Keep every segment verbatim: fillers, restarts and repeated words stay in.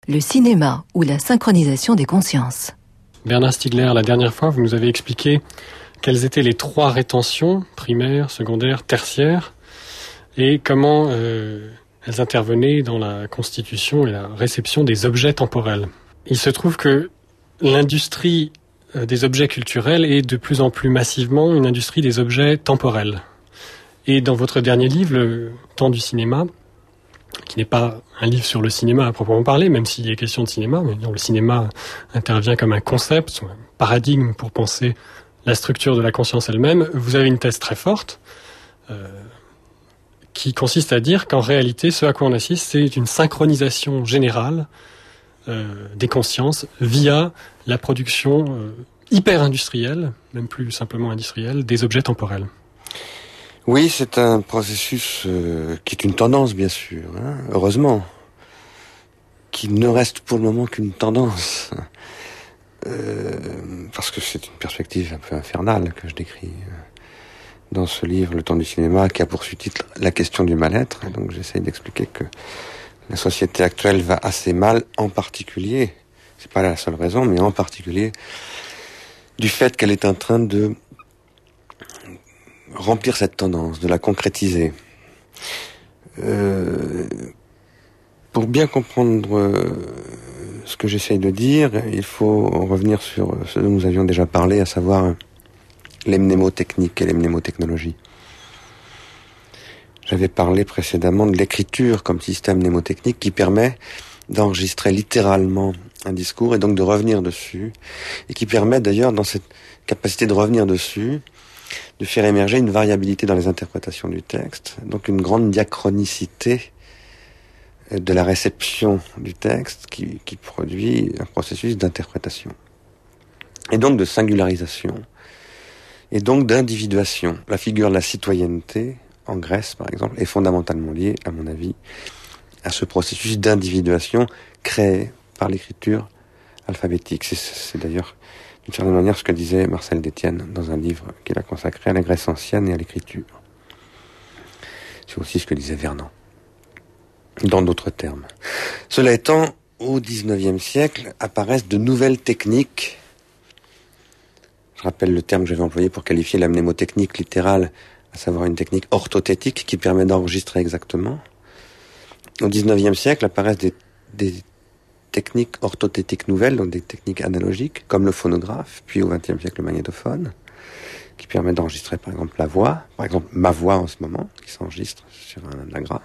le cinéma ou la synchronisation des consciences. Bernard Stiegler, la dernière fois, vous nous avez expliqué quelles étaient les trois rétentions, primaires, secondaires, tertiaires, et comment euh, elles intervenaient dans la constitution et la réception des objets temporels. Il se trouve que l'industrie des objets culturels est de plus en plus massivement une industrie des objets temporels. Et dans votre dernier livre, Le temps du cinéma, qui n'est pas un livre sur le cinéma à proprement parler, même s'il y a question de cinéma, mais le cinéma intervient comme un concept, un paradigme pour penser la structure de la conscience elle-même, vous avez une thèse très forte euh, qui consiste à dire qu'en réalité, ce à quoi on assiste, c'est une synchronisation générale euh, des consciences via la production euh, hyper industrielle, même plus simplement industrielle, des objets temporels. Oui, c'est un processus euh, qui est une tendance, bien sûr, hein, heureusement, qui ne reste pour le moment qu'une tendance, euh, parce que c'est une perspective un peu infernale que je décris dans ce livre, Le temps du cinéma, qui a pour sous-titre La question du mal-être, et donc j'essaye d'expliquer que la société actuelle va assez mal, en particulier, c'est pas la seule raison, mais en particulier, du fait qu'elle est en train de remplir cette tendance, de la concrétiser. Euh, pour bien comprendre euh, ce que j'essaye de dire, il faut revenir sur ce dont nous avions déjà parlé, à savoir les mnémotechniques et les mnémotechnologies. J'avais parlé précédemment de l'écriture comme système mnémotechnique qui permet d'enregistrer littéralement un discours et donc de revenir dessus, et qui permet d'ailleurs, dans cette capacité de revenir dessus, de faire émerger une variabilité dans les interprétations du texte, donc une grande diachronicité de la réception du texte qui, qui produit un processus d'interprétation. Et donc de singularisation, et donc d'individuation. La figure de la citoyenneté, en Grèce par exemple, est fondamentalement liée, à mon avis, à ce processus d'individuation créé par l'écriture alphabétique. C'est, c'est d'ailleurs d'une certaine manière ce que disait Marcel Détienne dans un livre qu'il a consacré à la Grèce ancienne et à l'écriture. C'est aussi ce que disait Vernon, dans d'autres termes. Cela étant, au dix-neuvième siècle apparaissent de nouvelles techniques. Je rappelle le terme que j'avais employé pour qualifier la mnémotechnique littérale, à savoir une technique orthothétique qui permet d'enregistrer exactement. Au dix-neuvième siècle apparaissent des, des techniques orthothétiques nouvelles, donc des techniques analogiques, comme le phonographe, puis au vingtième siècle le magnétophone, qui permet d'enregistrer par exemple la voix, par exemple ma voix en ce moment, qui s'enregistre sur un agra.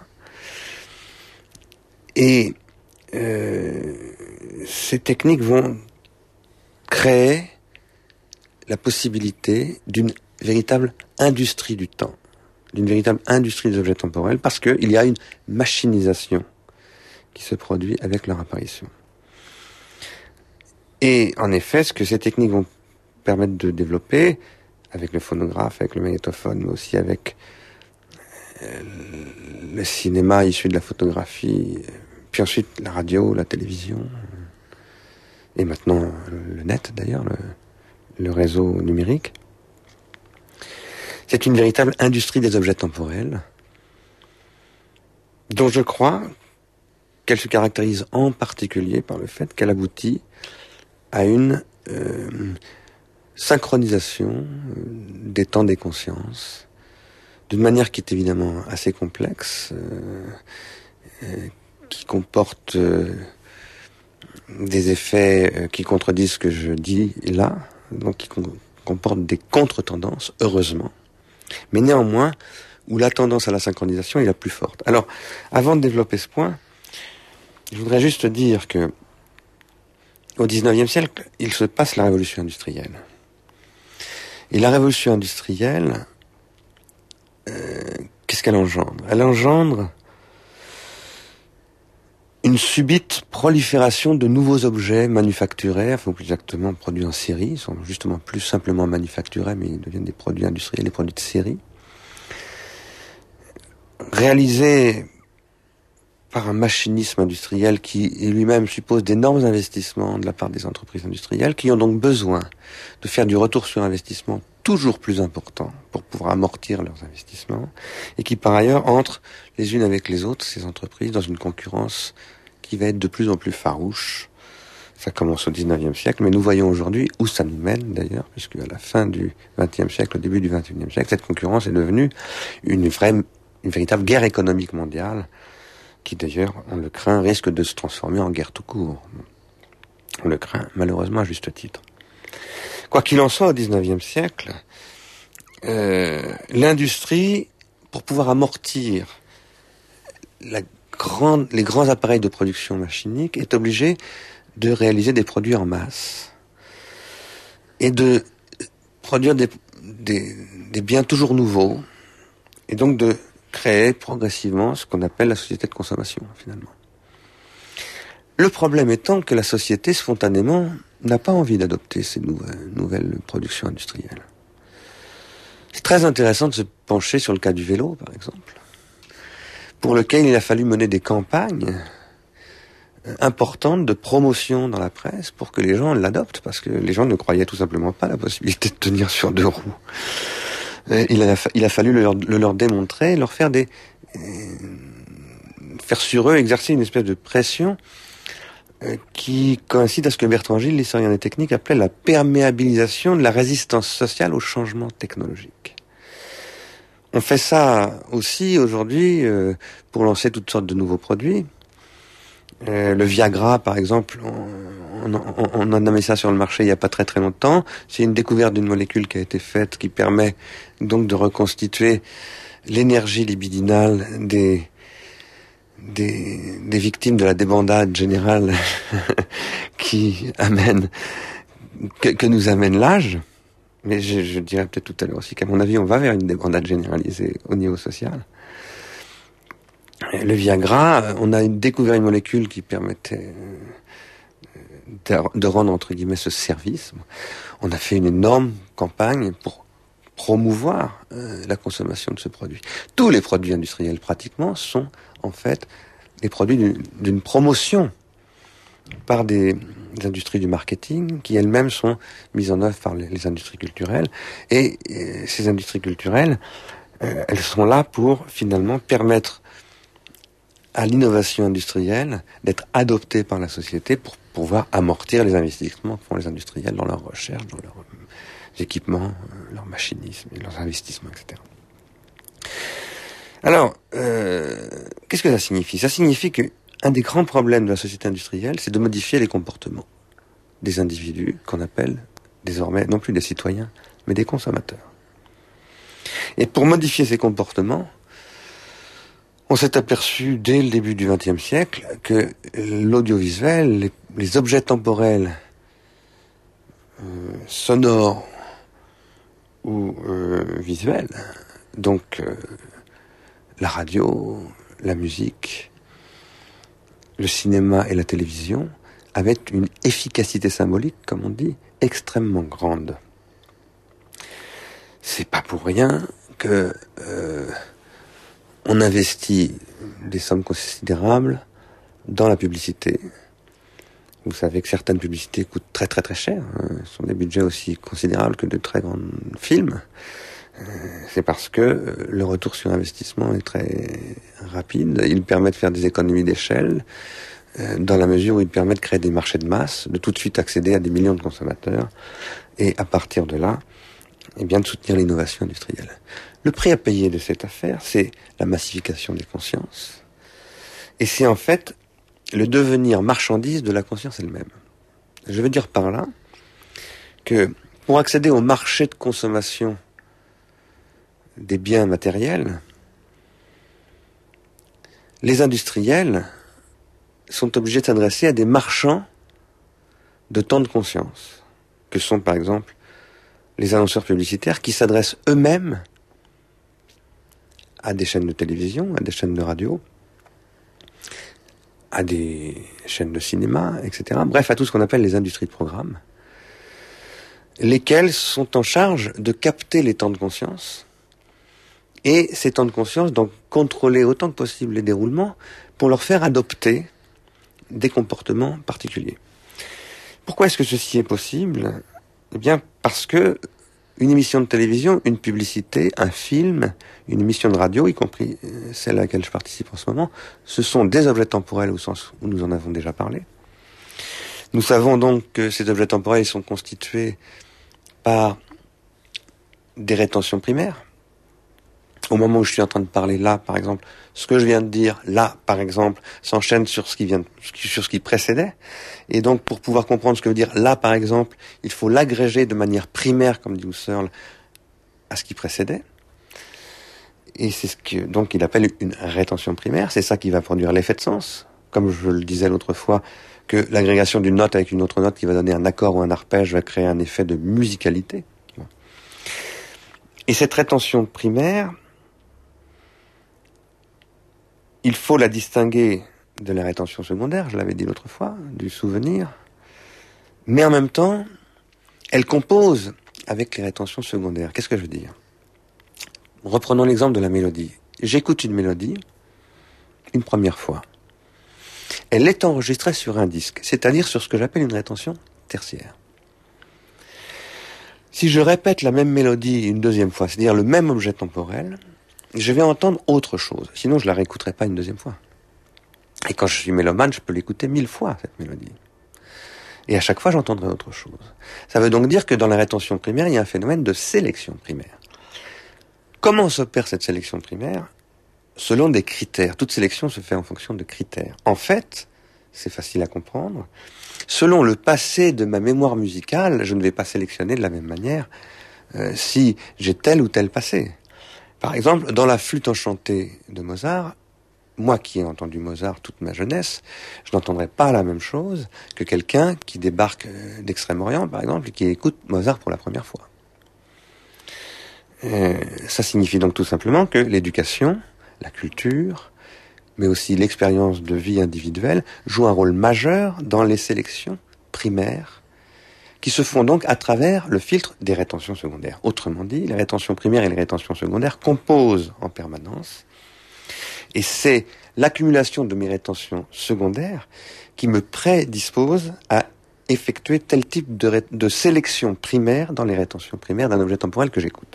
Et euh, ces techniques vont créer la possibilité d'une véritable industrie du temps, d'une véritable industrie des objets temporels, parce qu'il y a une machinisation qui se produit avec leur apparition. Et en effet, ce que ces techniques vont permettre de développer, avec le phonographe, avec le magnétophone, mais aussi avec euh, le cinéma issu de la photographie, puis ensuite la radio, la télévision, et maintenant le net d'ailleurs, le, le réseau numérique. C'est une véritable industrie des objets temporels, dont je crois qu'elle se caractérise en particulier par le fait qu'elle aboutit à une euh, synchronisation des temps des consciences, d'une manière qui est évidemment assez complexe, euh, euh, qui comporte euh, des effets euh, qui contredisent ce que je dis là, donc qui com- comporte des contre-tendances, heureusement, mais néanmoins où la tendance à la synchronisation est la plus forte. Alors, avant de développer ce point, je voudrais juste dire que au dix-neuvième siècle, il se passe la révolution industrielle. Et la révolution industrielle, euh, qu'est-ce qu'elle engendre ? Elle engendre une subite prolifération de nouveaux objets manufacturés, enfin plus exactement produits en série, ils sont justement plus simplement manufacturés, mais ils deviennent des produits industriels, des produits de série, réalisés par un machinisme industriel qui lui-même suppose d'énormes investissements de la part des entreprises industrielles, qui ont donc besoin de faire du retour sur investissement toujours plus important pour pouvoir amortir leurs investissements, et qui par ailleurs entrent les unes avec les autres, ces entreprises, dans une concurrence qui qui va être de plus en plus farouche. Ça commence au dix-neuvième siècle, mais nous voyons aujourd'hui où ça nous mène d'ailleurs, puisque à la fin du vingtième siècle, au début du vingt et unième siècle, cette concurrence est devenue une vraie, une véritable guerre économique mondiale, qui d'ailleurs, on le craint, risque de se transformer en guerre tout court. On le craint, malheureusement, à juste titre. Quoi qu'il en soit, au dix-neuvième siècle, euh, l'industrie, pour pouvoir amortir la grande, les grands appareils de production machinique, est obligée de réaliser des produits en masse et de produire des, des, des biens toujours nouveaux et donc de créer progressivement ce qu'on appelle la société de consommation, finalement. Le problème étant que la société, spontanément, n'a pas envie d'adopter ces nouvelles, nouvelles productions industrielles. C'est très intéressant de se pencher sur le cas du vélo, par exemple, pour lequel il a fallu mener des campagnes importante de promotion dans la presse pour que les gens l'adoptent, parce que les gens ne croyaient tout simplement pas à la possibilité de tenir sur deux roues. Il a, il a fallu le leur, le leur démontrer, leur faire des... Euh, faire sur eux exercer une espèce de pression euh, qui coïncide à ce que Bertrand Gilles, l'historien des techniques, appelait la perméabilisation de la résistance sociale au changement technologique. On fait ça aussi aujourd'hui euh, pour lancer toutes sortes de nouveaux produits. Euh, le Viagra, par exemple, on, on, on en a mis ça sur le marché il n'y a pas très très longtemps. C'est une découverte d'une molécule qui a été faite qui permet donc de reconstituer l'énergie libidinale des, des, des victimes de la débandade générale qui amène, que, que nous amène l'âge. Mais je, je dirais peut-être tout à l'heure aussi qu'à mon avis, on va vers une débandade généralisée au niveau social. Le Viagra, on a découvert une molécule qui permettait de rendre, entre guillemets, ce service. On a fait une énorme campagne pour promouvoir euh, la consommation de ce produit. Tous les produits industriels, pratiquement, sont en fait des produits d'une, d'une promotion par des, des industries du marketing qui elles-mêmes sont mises en œuvre par les, les industries culturelles. Et, et ces industries culturelles, euh, elles sont là pour finalement permettre à l'innovation industrielle d'être adoptée par la société pour pouvoir amortir les investissements que font les industriels dans leurs recherches, dans leurs équipements, leur machinisme, leurs investissements, et cetera. Alors, euh, qu'est-ce que ça signifie ? Ça signifie que un des grands problèmes de la société industrielle, c'est de modifier les comportements des individus qu'on appelle désormais non plus des citoyens, mais des consommateurs. Et pour modifier ces comportements, on s'est aperçu dès le début du vingtième siècle que l'audiovisuel, les, les objets temporels euh, sonores ou euh, visuels, donc euh, la radio, la musique, le cinéma et la télévision, avaient une efficacité symbolique, comme on dit, extrêmement grande. C'est pas pour rien que euh, on investit des sommes considérables dans la publicité. Vous savez que certaines publicités coûtent très très très cher, hein. Ce sont des budgets aussi considérables que de très grands films. Euh, c'est parce que le retour sur investissement est très rapide. Il permet de faire des économies d'échelle, euh, dans la mesure où il permet de créer des marchés de masse, de tout de suite accéder à des millions de consommateurs, et à partir de là, eh bien de soutenir l'innovation industrielle. Le prix à payer de cette affaire, c'est la massification des consciences, et c'est en fait le devenir marchandise de la conscience elle-même. Je veux dire par là que pour accéder au marché de consommation des biens matériels, les industriels sont obligés de s'adresser à des marchands de temps de conscience, que sont par exemple les annonceurs publicitaires qui s'adressent eux-mêmes à des chaînes de télévision, à des chaînes de radio, à des chaînes de cinéma, et cetera. Bref, à tout ce qu'on appelle les industries de programme, lesquelles sont en charge de capter les temps de conscience, et ces temps de conscience, donc contrôler autant que possible les déroulements, pour leur faire adopter des comportements particuliers. Pourquoi est-ce que ceci est possible ? Eh bien, parce que une émission de télévision, une publicité, un film, une émission de radio, y compris celle à laquelle je participe en ce moment, ce sont des objets temporels au sens où nous en avons déjà parlé. Nous savons donc que ces objets temporels sont constitués par des rétentions primaires. Au moment où je suis en train de parler là, par exemple, ce que je viens de dire là, par exemple, s'enchaîne sur ce qui vient, sur ce qui précédait. Et donc, pour pouvoir comprendre ce que veut dire là, par exemple, il faut l'agréger de manière primaire, comme dit Husserl, à ce qui précédait. Et c'est ce que, donc, il appelle une rétention primaire. C'est ça qui va produire l'effet de sens. Comme je le disais l'autre fois, que l'agrégation d'une note avec une autre note qui va donner un accord ou un arpège va créer un effet de musicalité. Et cette rétention primaire, il faut la distinguer de la rétention secondaire, je l'avais dit l'autre fois, du souvenir. Mais en même temps, elle compose avec les rétentions secondaires. Qu'est-ce que je veux dire ? Reprenons l'exemple de la mélodie. J'écoute une mélodie une première fois. Elle est enregistrée sur un disque, c'est-à-dire sur ce que j'appelle une rétention tertiaire. Si je répète la même mélodie une deuxième fois, c'est-à-dire le même objet temporel, je vais entendre autre chose. Sinon, je la réécouterai pas une deuxième fois. Et quand je suis mélomane, je peux l'écouter mille fois, cette mélodie. Et à chaque fois, j'entendrai autre chose. Ça veut donc dire que dans la rétention primaire, il y a un phénomène de sélection primaire. Comment s'opère cette sélection primaire ? Selon des critères. Toute sélection se fait en fonction de critères. En fait, c'est facile à comprendre. Selon le passé de ma mémoire musicale, je ne vais pas sélectionner de la même manière euh, si j'ai tel ou tel passé. Par exemple, dans la flûte enchantée de Mozart, moi qui ai entendu Mozart toute ma jeunesse, je n'entendrai pas la même chose que quelqu'un qui débarque d'Extrême-Orient, par exemple, et qui écoute Mozart pour la première fois. Et ça signifie donc tout simplement que l'éducation, la culture, mais aussi l'expérience de vie individuelle jouent un rôle majeur dans les sélections primaires qui se font donc à travers le filtre des rétentions secondaires. Autrement dit, les rétentions primaires et les rétentions secondaires composent en permanence. Et c'est l'accumulation de mes rétentions secondaires qui me prédispose à effectuer tel type de, ré- de sélection primaire dans les rétentions primaires d'un objet temporel que j'écoute.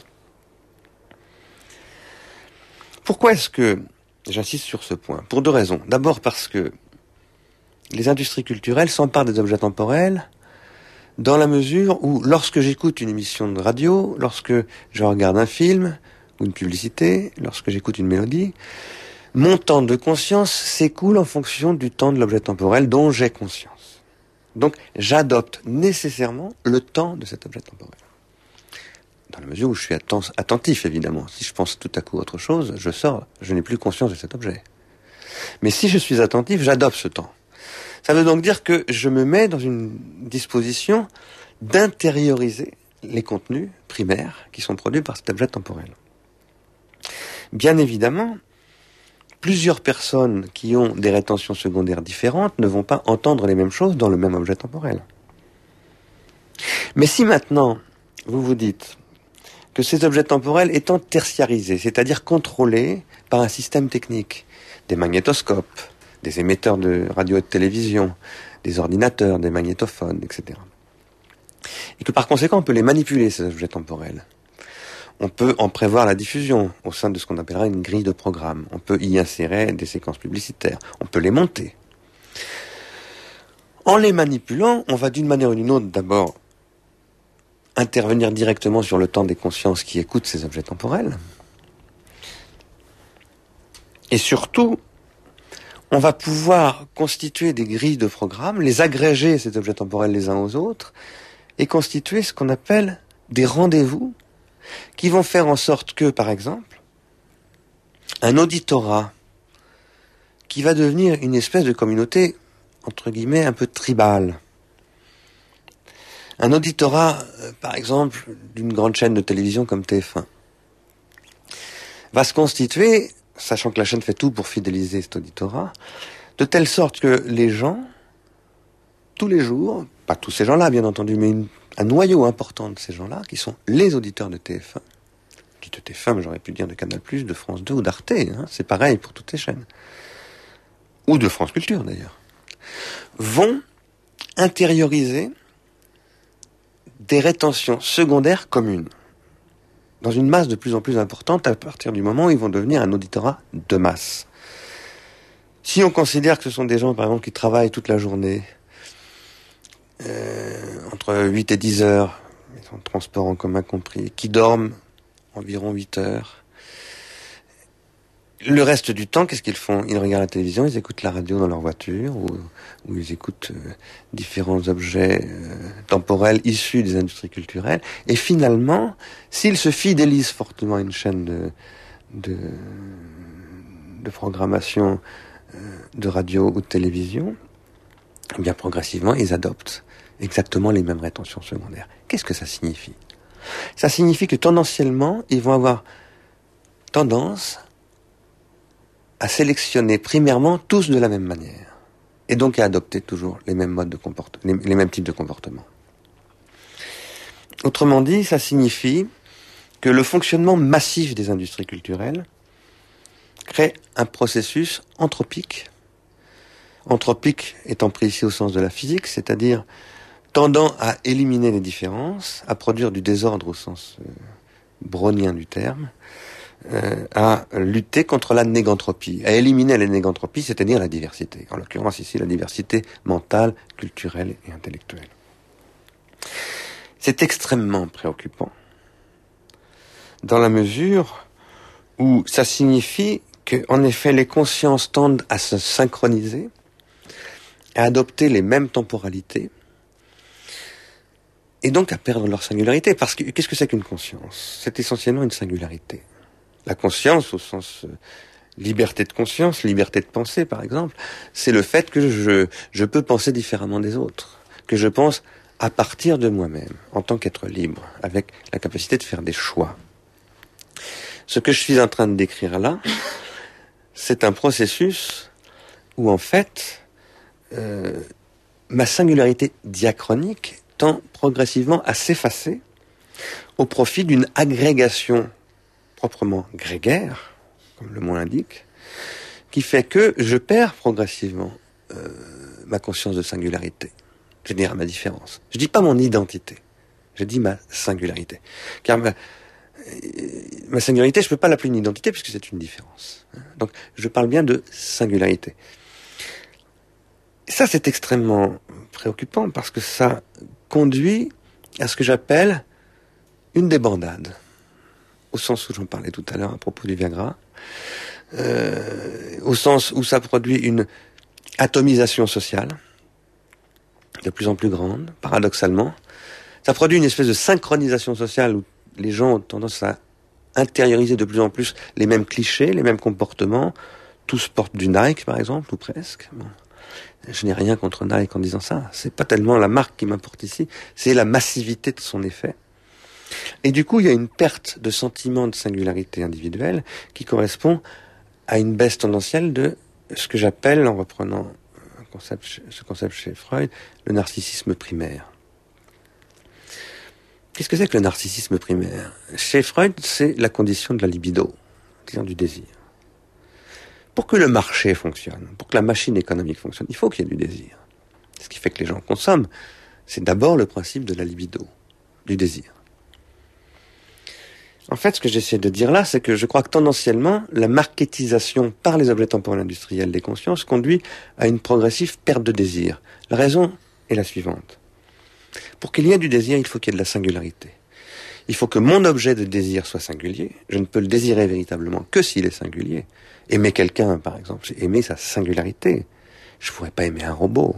Pourquoi est-ce que j'insiste sur ce point ? Pour deux raisons. D'abord parce que les industries culturelles s'emparent des objets temporels dans la mesure où, lorsque j'écoute une émission de radio, lorsque je regarde un film ou une publicité, lorsque j'écoute une mélodie, mon temps de conscience s'écoule en fonction du temps de l'objet temporel dont j'ai conscience. Donc, j'adopte nécessairement le temps de cet objet temporel. Dans la mesure où je suis atten- attentif, évidemment. Si je pense tout à coup à autre chose, je sors, je n'ai plus conscience de cet objet. Mais si je suis attentif, j'adopte ce temps. Ça veut donc dire que je me mets dans une disposition d'intérioriser les contenus primaires qui sont produits par cet objet temporel. Bien évidemment, plusieurs personnes qui ont des rétentions secondaires différentes ne vont pas entendre les mêmes choses dans le même objet temporel. Mais si maintenant, vous vous dites que ces objets temporels étant tertiarisés, c'est-à-dire contrôlés par un système technique, des magnétoscopes, des émetteurs de radio et de télévision, des ordinateurs, des magnétophones, et cetera. Et que par conséquent, on peut les manipuler, ces objets temporels. On peut en prévoir la diffusion au sein de ce qu'on appellera une grille de programme. On peut y insérer des séquences publicitaires. On peut les monter. En les manipulant, on va d'une manière ou d'une autre d'abord intervenir directement sur le temps des consciences qui écoutent ces objets temporels. Et surtout, on va pouvoir constituer des grilles de programme, les agréger, ces objets temporels, les uns aux autres, et constituer ce qu'on appelle des rendez-vous qui vont faire en sorte que, par exemple, un auditorat qui va devenir une espèce de communauté, entre guillemets, un peu tribale. Un auditorat, euh, par exemple, d'une grande chaîne de télévision comme T F un, va se constituer, sachant que la chaîne fait tout pour fidéliser cet auditorat, de telle sorte que les gens, tous les jours, pas tous ces gens-là bien entendu, mais une, un noyau important de ces gens-là, qui sont les auditeurs de T F un, qui de T F un, mais j'aurais pu dire de Canal plus, de France deux ou d'Arte, hein, c'est pareil pour toutes ces chaînes, ou de France Culture d'ailleurs, vont intérioriser des rétentions secondaires communes. dans une masse de plus en plus importante à partir du moment où ils vont devenir un auditorat de masse. Si on considère que ce sont des gens, par exemple, qui travaillent toute la journée, euh, entre huit et dix heures, en transport en commun compris, qui dorment environ huit heures, le reste du temps, qu'est-ce qu'ils font? Ils regardent la télévision, ils écoutent la radio dans leur voiture, ou, ou ils écoutent euh, différents objets euh, temporels issus des industries culturelles. Et finalement, s'ils se fidélisent fortement à une chaîne de, de, de programmation euh, de radio ou de télévision, eh bien progressivement, ils adoptent exactement les mêmes rétentions secondaires. Qu'est-ce que ça signifie? Ça signifie que tendanciellement, ils vont avoir tendance à sélectionner primairement tous de la même manière, et donc à adopter toujours les mêmes modes de comportement, les, les mêmes types de comportements. Autrement dit, ça signifie que le fonctionnement massif des industries culturelles crée un processus anthropique, anthropique étant pris ici au sens de la physique, c'est-à-dire tendant à éliminer les différences, à produire du désordre au sens euh, brownien du terme, Euh, à lutter contre la négantropie, à éliminer la négantropie, c'est-à-dire la diversité. En l'occurrence ici, la diversité mentale, culturelle et intellectuelle. C'est extrêmement préoccupant, dans la mesure où ça signifie que, en effet, les consciences tendent à se synchroniser, à adopter les mêmes temporalités, et donc à perdre leur singularité. Parce que, qu'est-ce que c'est qu'une conscience? C'est essentiellement une singularité. La conscience, au sens euh, liberté de conscience, liberté de penser, par exemple, c'est le fait que je, je peux penser différemment des autres, que je pense à partir de moi-même, en tant qu'être libre, avec la capacité de faire des choix. Ce que je suis en train de décrire là, c'est un processus où, en fait, euh, ma singularité diachronique tend progressivement à s'effacer au profit d'une agrégation proprement grégaire, comme le mot l'indique, qui fait que je perds progressivement euh, ma conscience de singularité. Je veux dire ma différence. Je dis pas mon identité, je dis ma singularité. Car ma, ma singularité, je peux pas l'appeler une identité puisque c'est une différence. Donc je parle bien de singularité. Et ça, c'est extrêmement préoccupant parce que ça conduit à ce que j'appelle une débandade. Au sens où j'en parlais tout à l'heure à propos du Viagra, euh, au sens où ça produit une atomisation sociale de plus en plus grande, paradoxalement. Ça produit une espèce de synchronisation sociale où les gens ont tendance à intérioriser de plus en plus les mêmes clichés, les mêmes comportements. Tous portent du Nike, par exemple, ou presque. Bon. Je n'ai rien contre Nike en disant ça. C'est pas tellement la marque qui m'importe ici, c'est la massivité de son effet. Et du coup, il y a une perte de sentiment de singularité individuelle qui correspond à une baisse tendancielle de ce que j'appelle, en reprenant un concept, ce concept chez Freud, le narcissisme primaire. Qu'est-ce que c'est que le narcissisme primaire? Chez Freud, c'est la condition de la libido, c'est-à-dire du désir. Pour que le marché fonctionne, pour que la machine économique fonctionne, il faut qu'il y ait du désir. Ce qui fait que les gens consomment, c'est d'abord le principe de la libido, du désir. En fait, ce que j'essaie de dire là, c'est que je crois que tendanciellement, la marketisation par les objets temporels industriels des consciences conduit à une progressive perte de désir. La raison est la suivante. Pour qu'il y ait du désir, il faut qu'il y ait de la singularité. Il faut que mon objet de désir soit singulier. Je ne peux le désirer véritablement que s'il est singulier. Aimer quelqu'un, par exemple, c'est aimer sa singularité. Je ne pourrais pas aimer un robot.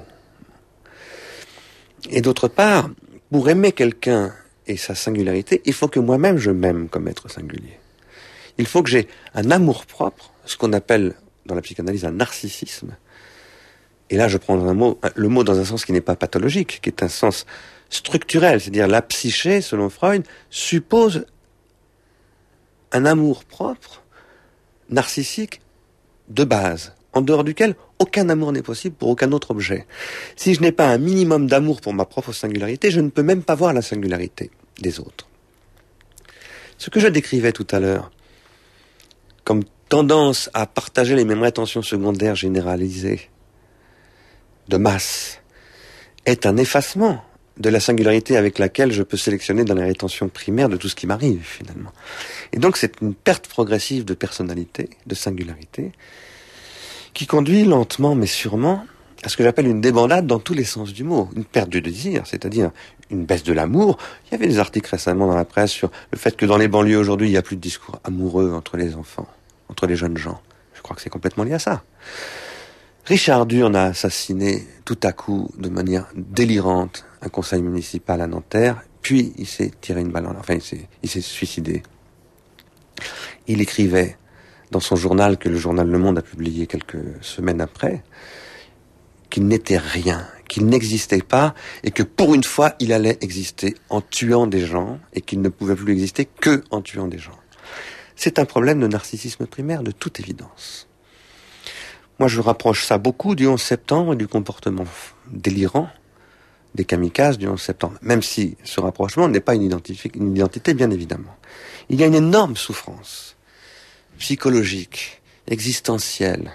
Et d'autre part, pour aimer quelqu'un et sa singularité, il faut que moi-même je m'aime comme être singulier. Il faut que j'ai un amour-propre, ce qu'on appelle dans la psychanalyse un narcissisme. Et là, je prends un mot, le mot dans un sens qui n'est pas pathologique, qui est un sens structurel, c'est-à-dire la psyché, selon Freud, suppose un amour-propre narcissique de base, en dehors duquel aucun amour n'est possible pour aucun autre objet. Si je n'ai pas un minimum d'amour pour ma propre singularité, je ne peux même pas voir la singularité des autres. Ce que je décrivais tout à l'heure, comme tendance à partager les mêmes rétentions secondaires généralisées, de masse, est un effacement de la singularité avec laquelle je peux sélectionner dans les rétentions primaires de tout ce qui m'arrive, finalement. Et donc, c'est une perte progressive de personnalité, de singularité, qui conduit lentement, mais sûrement, à ce que j'appelle une débandade dans tous les sens du mot. Une perte du désir, c'est-à-dire une baisse de l'amour. Il y avait des articles récemment dans la presse sur le fait que dans les banlieues aujourd'hui, il n'y a plus de discours amoureux entre les enfants, entre les jeunes gens. Je crois que c'est complètement lié à ça. Richard Durn a assassiné tout à coup, de manière délirante, un conseil municipal à Nanterre, puis il s'est tiré une balle en l'air. Enfin, il s'est, il s'est suicidé. Il écrivait dans son journal, que le journal Le Monde a publié quelques semaines après, qu'il n'était rien, qu'il n'existait pas, et que pour une fois, il allait exister en tuant des gens, et qu'il ne pouvait plus exister que en tuant des gens. C'est un problème de narcissisme primaire, de toute évidence. Moi, je rapproche ça beaucoup du onze septembre et du comportement délirant des kamikazes du onze septembre, même si ce rapprochement n'est pas une, identifi- une identité, bien évidemment. Il y a une énorme souffrance psychologique, existentielle,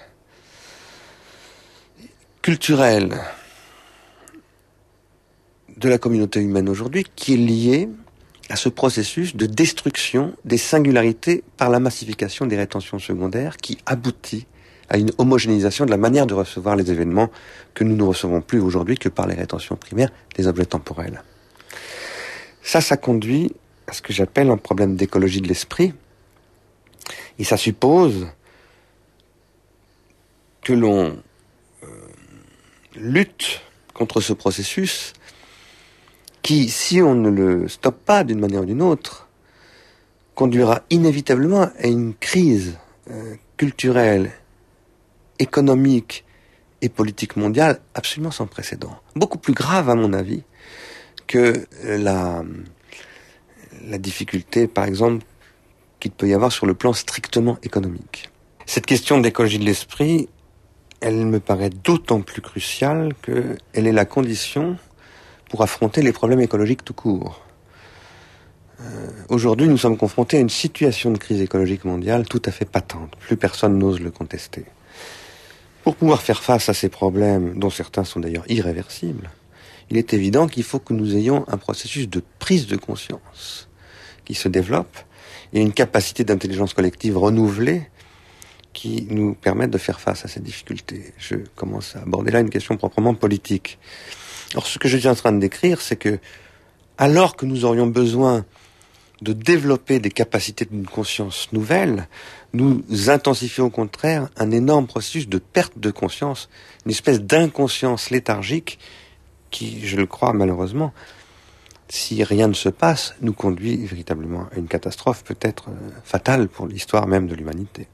culturelle de la communauté humaine aujourd'hui qui est liée à ce processus de destruction des singularités par la massification des rétentions secondaires qui aboutit à une homogénéisation de la manière de recevoir les événements que nous ne recevons plus aujourd'hui que par les rétentions primaires des objets temporels. Ça, ça conduit à ce que j'appelle un problème d'écologie de l'esprit, et ça suppose que l'on euh, lutte contre ce processus qui, si on ne le stoppe pas d'une manière ou d'une autre, conduira inévitablement à une crise euh, culturelle, économique et politique mondiale absolument sans précédent. Beaucoup plus grave, à mon avis, que la, la difficulté, par exemple, qu'il peut y avoir sur le plan strictement économique. Cette question d'écologie de l'esprit, elle me paraît d'autant plus cruciale qu'elle est la condition pour affronter les problèmes écologiques tout court. Euh, aujourd'hui, nous sommes confrontés à une situation de crise écologique mondiale tout à fait patente. Plus personne n'ose le contester. Pour pouvoir faire face à ces problèmes, dont certains sont d'ailleurs irréversibles, il est évident qu'il faut que nous ayons un processus de prise de conscience qui se développe et une capacité d'intelligence collective renouvelée qui nous permettent de faire face à ces difficultés. Je commence à aborder là une question proprement politique. Alors, ce que je suis en train de décrire, c'est que, alors que nous aurions besoin de développer des capacités d'une conscience nouvelle, nous intensifions au contraire un énorme processus de perte de conscience, une espèce d'inconscience léthargique qui, je le crois malheureusement, si rien ne se passe, nous conduit véritablement à une catastrophe peut-être euh, fatale pour l'histoire même de l'humanité.